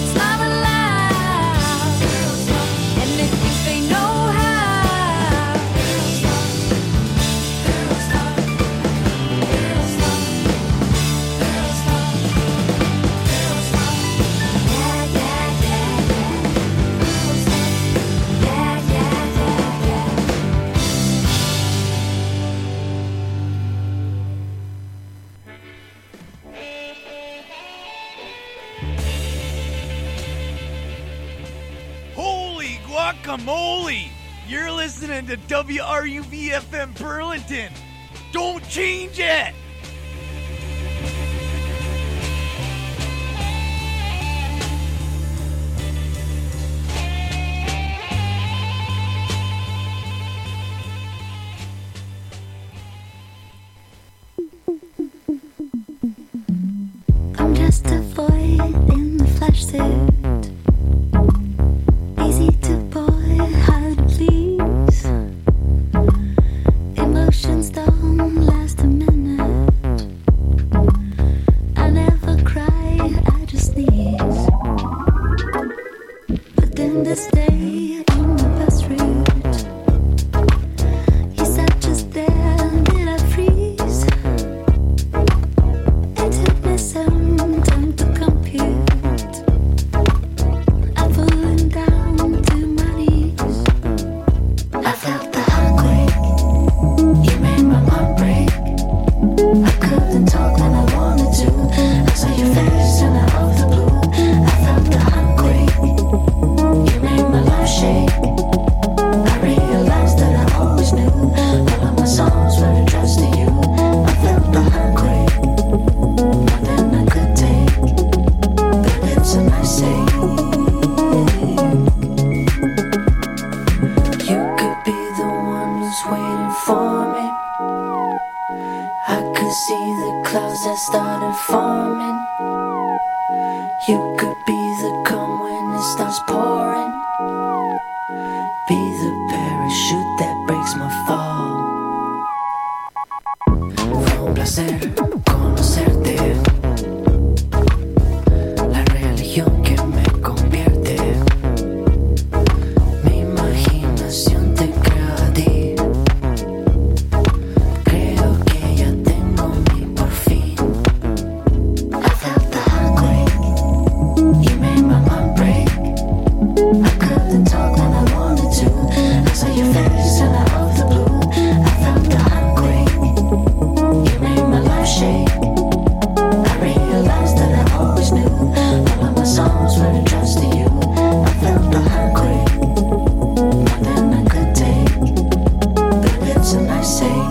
Guacamole! You're listening to WRUV-FM Burlington. Don't change it! I'm just a void in the flesh suit. Easy to boy, hard to please. Emotions don't last a minute. I never cry, I just sneeze. But then this day in the bus route, you sat just there, did I freeze? It took me some time to compute. I'm falling down to my knees. I felt the heartquake. You made my mind break. I couldn't talk when I wanted to. I saw your face and out of the blue. I felt the heartquake. You made my life shake. I realized that I always knew all of my songs were addressed to you. I felt the heartquake. More than I could take. But it's a nice ache. You could be the one who's waiting for me. I could see the clouds that started forming. You could be the calm when it starts pouring. Be the parachute that breaks my fall. Fue un placer conocerte. La religión que me convierte. Mi imaginación te crea a ti. Creo que ya tengo mi por fin. I felt the heartquake. You made my mind break. I couldn't talk when I wanted to. I saw your face and out of the blue. I felt the heartquake. You made my life shake. I realized that I always knew all of my songs were addressed to you. I felt the heartquake. More than I could take. But it's a nice ache.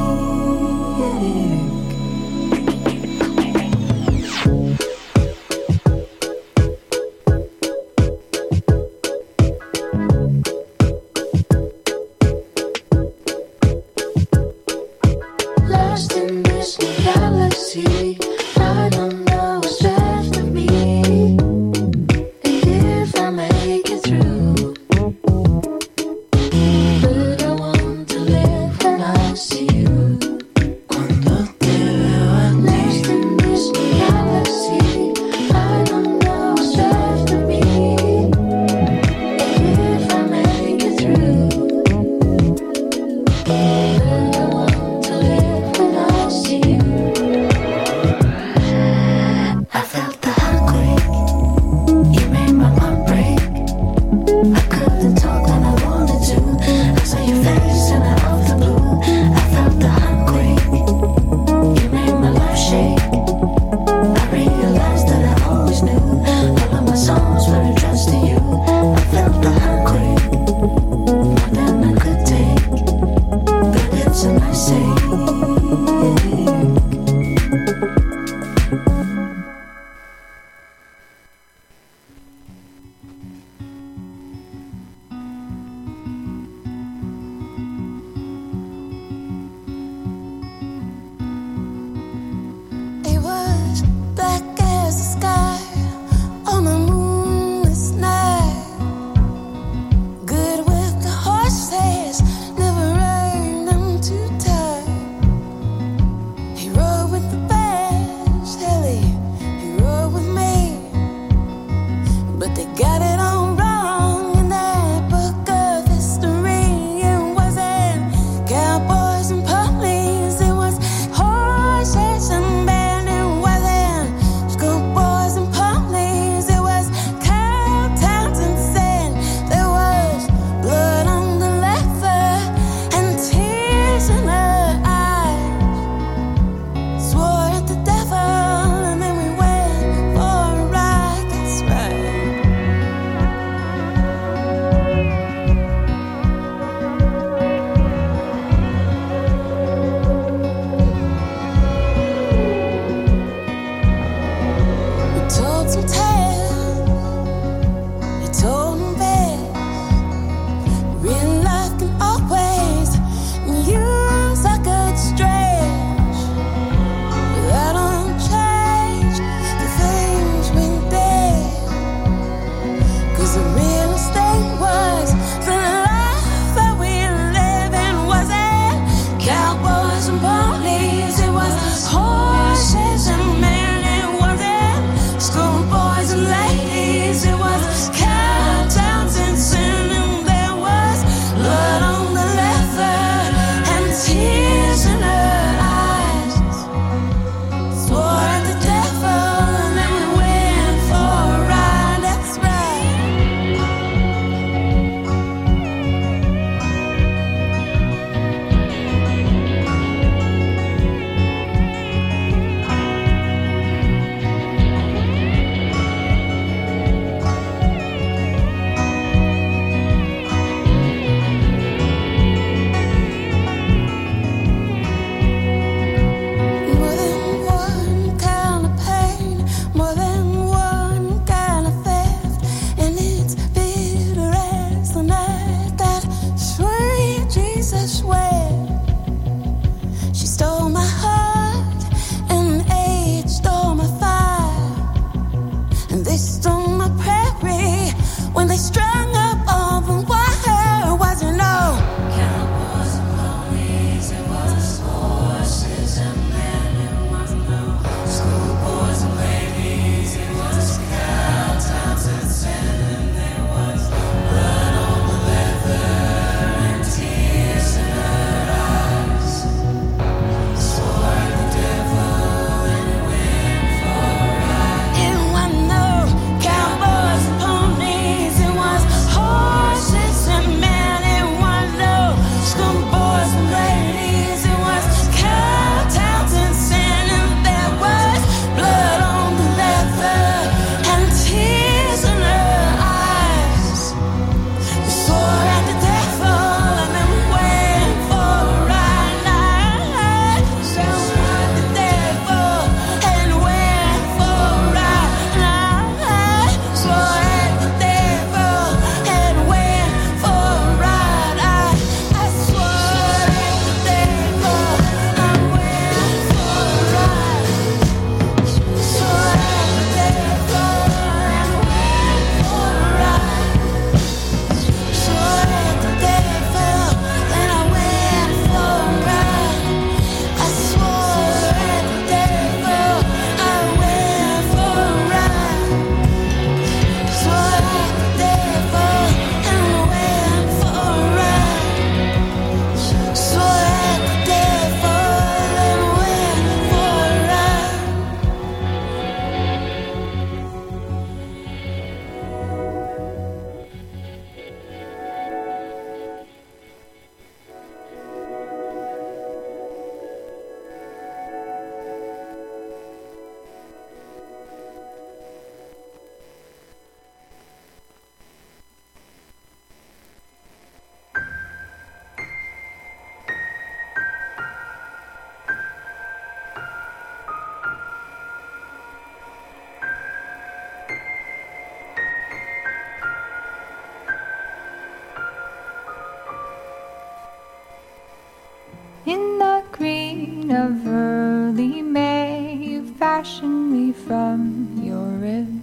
In the green of early May, you fashioned me from your rib.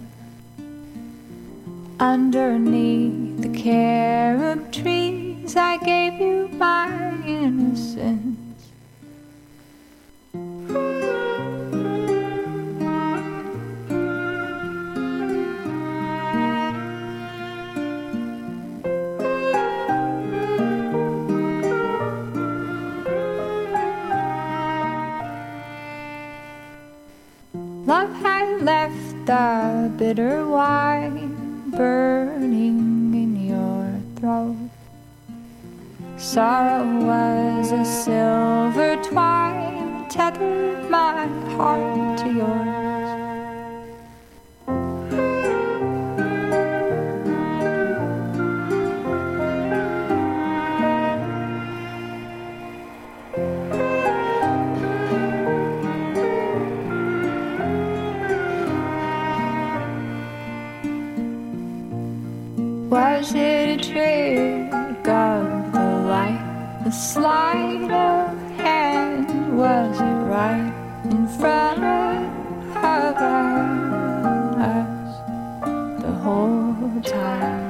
Underneath the carob trees, I gave you my innocence. Love had left the bitter wine burning in your throat. Sorrow was a silver twine, tethered my heart to yours. Was it a trick of the light, a sleight of hand? Was it right in front of us the whole time?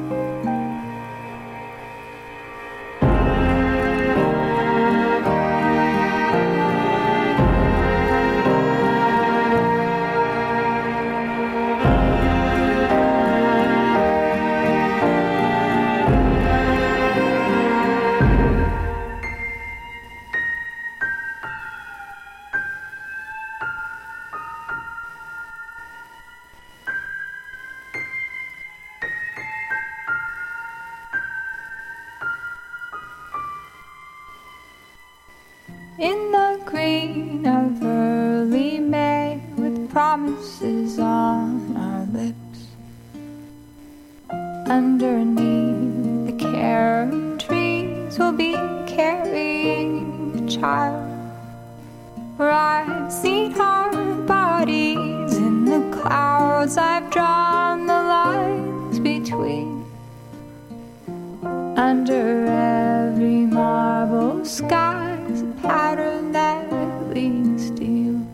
In the green of early May, with promises on our lips, underneath the carob trees, we'll be carrying a child. For I've seen our bodies in the clouds, I've drawn the lines between. Under every marble sky's a pattern that leads to you.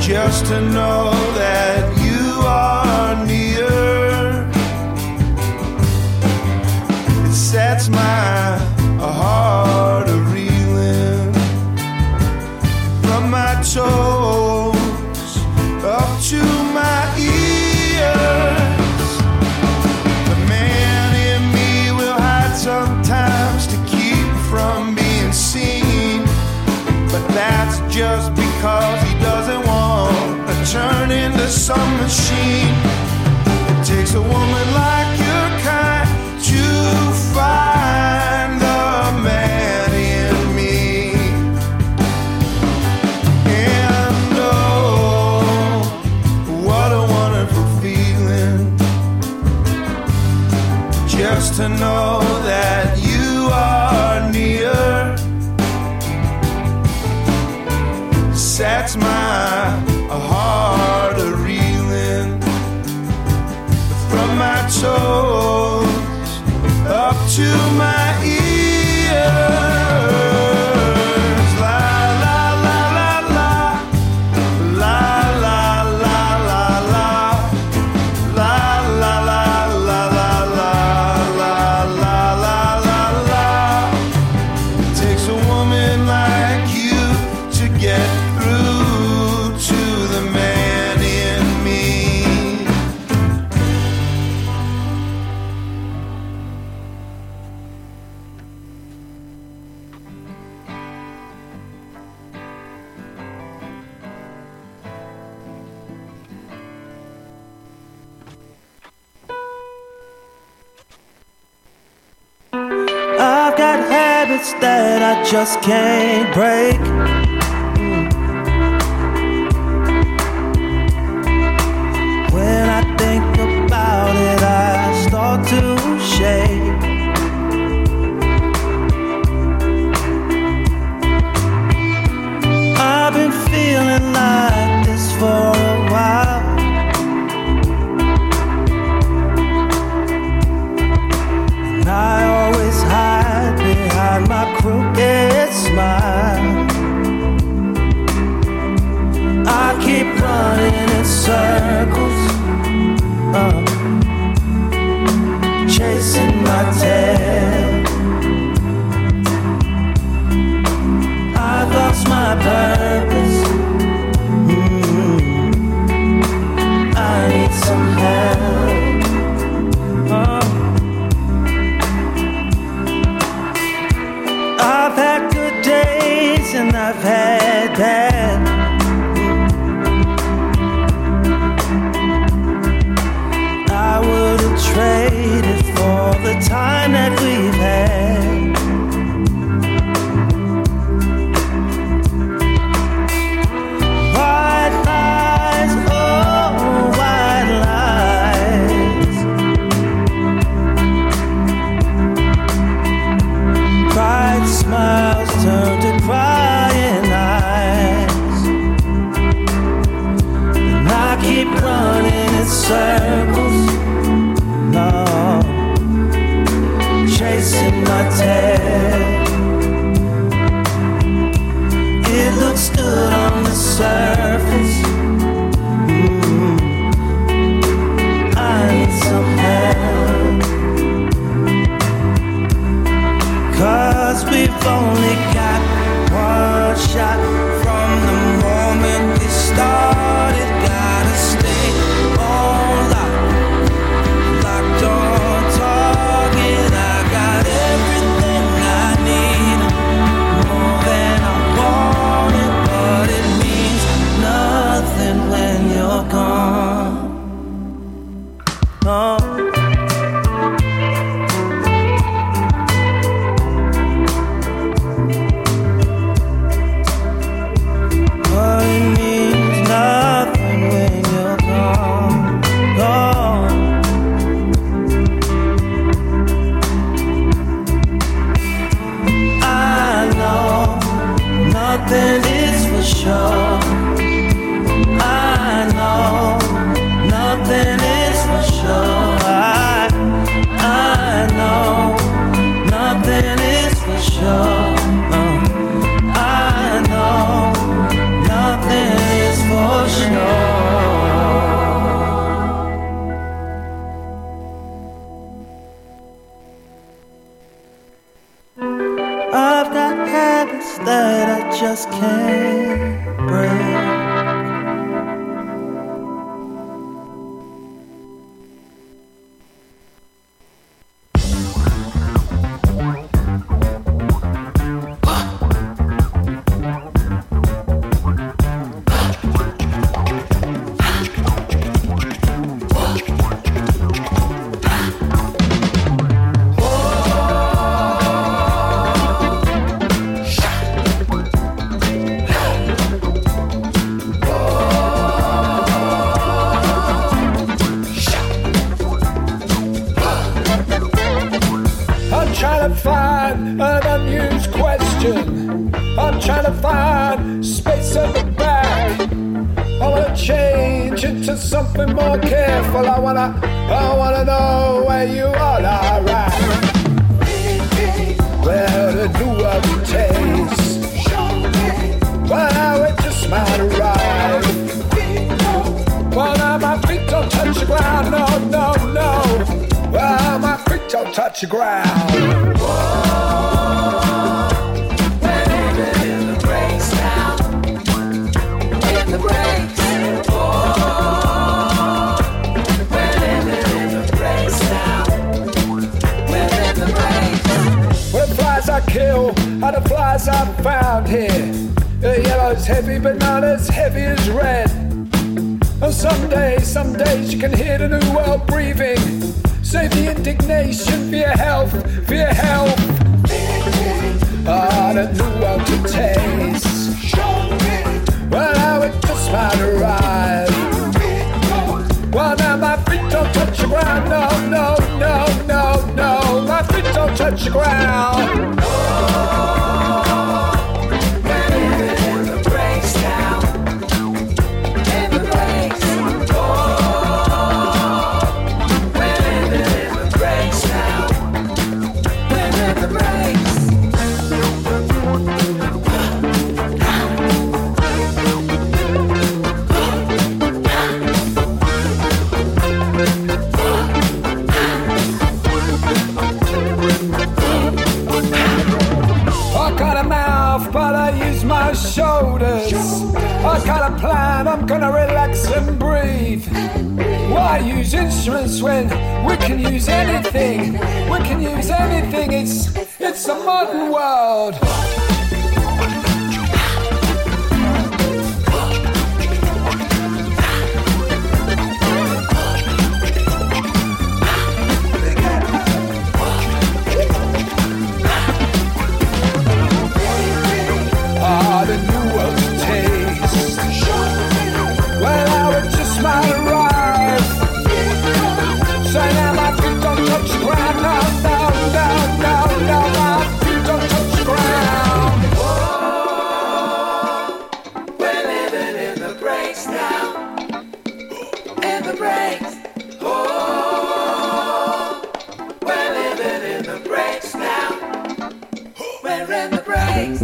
just to know that you are near. It sets my heart a-reeling from my toes up to my ears. The man in me will hide sometimes to keep from being seen, but that's just because he doesn't want to turn into some machine. It takes a woman like your kind to find the man in me. And oh, what a wonderful feeling just to know that you are near. Sets my heart a-reeling from my toes up to my ears. La la la la la, la la la la la, la la la la la la, la la la la la. It takes a woman like you to get through to the man in me. I've got habits that I just can't break. When I think about it, I start to shake. I've been feeling like this for a while. And I always hide behind my crooked smile. I keep running in circles, chasing my tail. I've lost my purpose. I need some help. I've had good days and I've had bad. I would have traded for the time that we've had. White lies, oh, white lies. Bright smiles turn to crying eyes. And I keep running in circles, no, chasing my tail. It looks good on the surface. I need some help, 'cause we've only got one shot. From the moment we started, gotta stay all switch into something more careful. I wanna know where you are, alright. Well, the new of the taste. Well, now it just might arrive. Well, now my feet don't touch the ground, no, no, no. Well, my feet don't touch the ground. Whoa. In the breaks now. In the breaks. Oh, we're living in the breaks now. We're in the breaks. Well, the flies I kill are the flies I found here. The yellow's heavy, but not as heavy as red. Oh, some days you can hear the new world breathing. Save the indignation for your health, for your health. Ah, the new world to taste. Well, now it just might arrive. Well, now my feet don't touch the ground. No, no, no, no, no. My feet don't touch the ground. We're living in the breaks now. In the breaks. Oh, we're living in the breaks now. We're in the breaks. I got a mouth, but I use my shoulders. I got a plan, I'm gonna relax and breathe. Why use instruments when we can use anything? We can use anything, it's a modern world. Ah, the new world's taste. Well, now it just might arrive. So now my feet don't touch the ground. No, no, no, no, no. My feet don't touch the ground. Oh, we're living in the breaks now. In the breaks. Oh, we're living in the breaks now. We're in the breaks.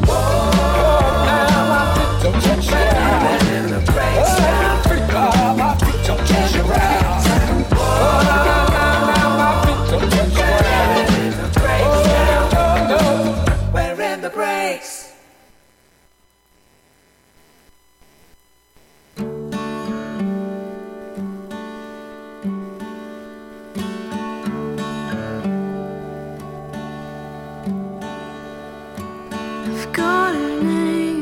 Don't touch the ground. In the breaks now. My feet don't touch the ground. Oh, now my feet don't touch the ground. In the breaks now. We're in the breaks. I've got a name.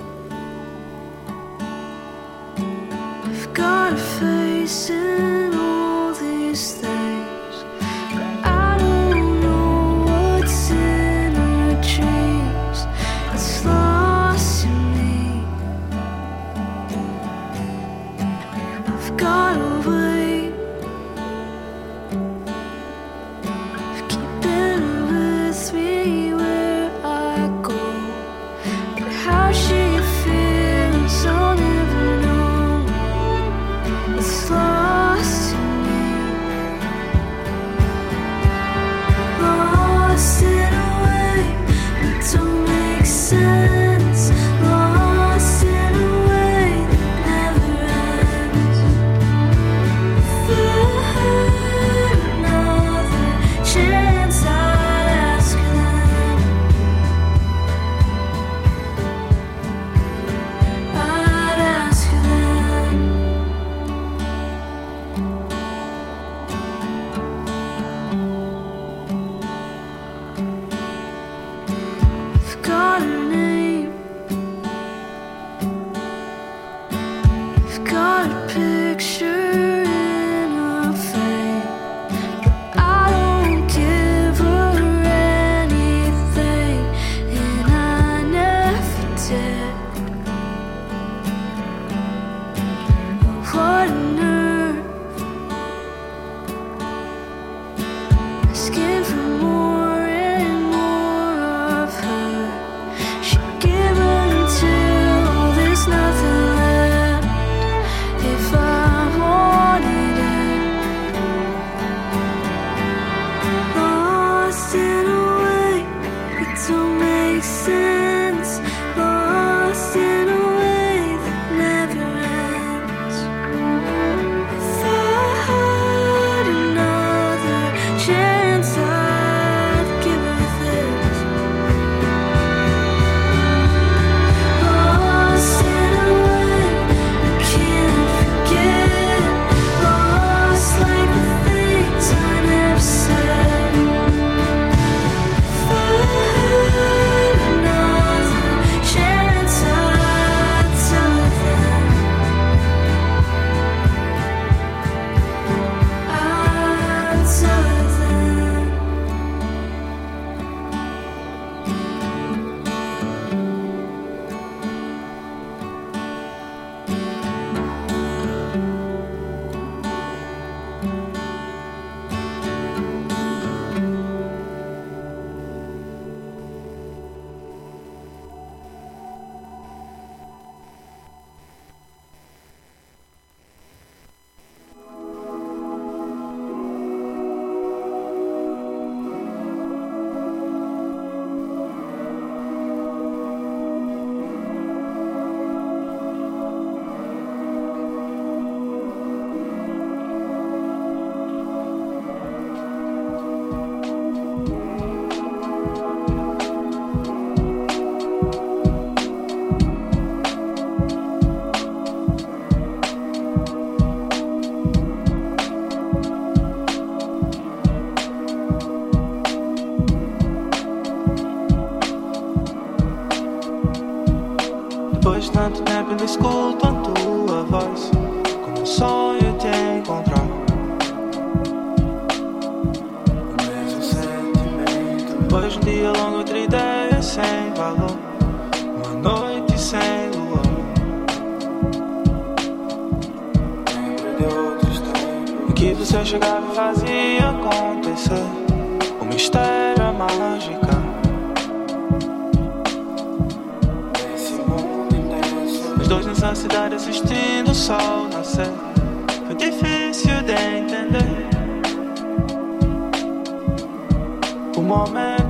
I've got a face in all these things, but I don't know what's in her dreams. It's lost in me. I've got a way of keeping her with me where I go. But how she feels, I'll never know. It's lost in me. Lost in a way that don't make sense. Lost in a way that never ends. If I had another chance, I'd ask her then. I'd ask her then. I've got a name. I've got a picture in her frame, but I don't give her anything, and I never did. What a nerve, asking for more and more of her. She give until there's nothing left. If I tua voz, como um sonho te encontrar. O mesmo sentimento. Depois de um dia longo de ideias sem valor, uma noite sem lua. Lembro de outros tempos em que você chegava e fazia acontecer um mistério, a mágica. Os dois nessa cidade assistindo o sol nascer. Foi difícil de entender o momento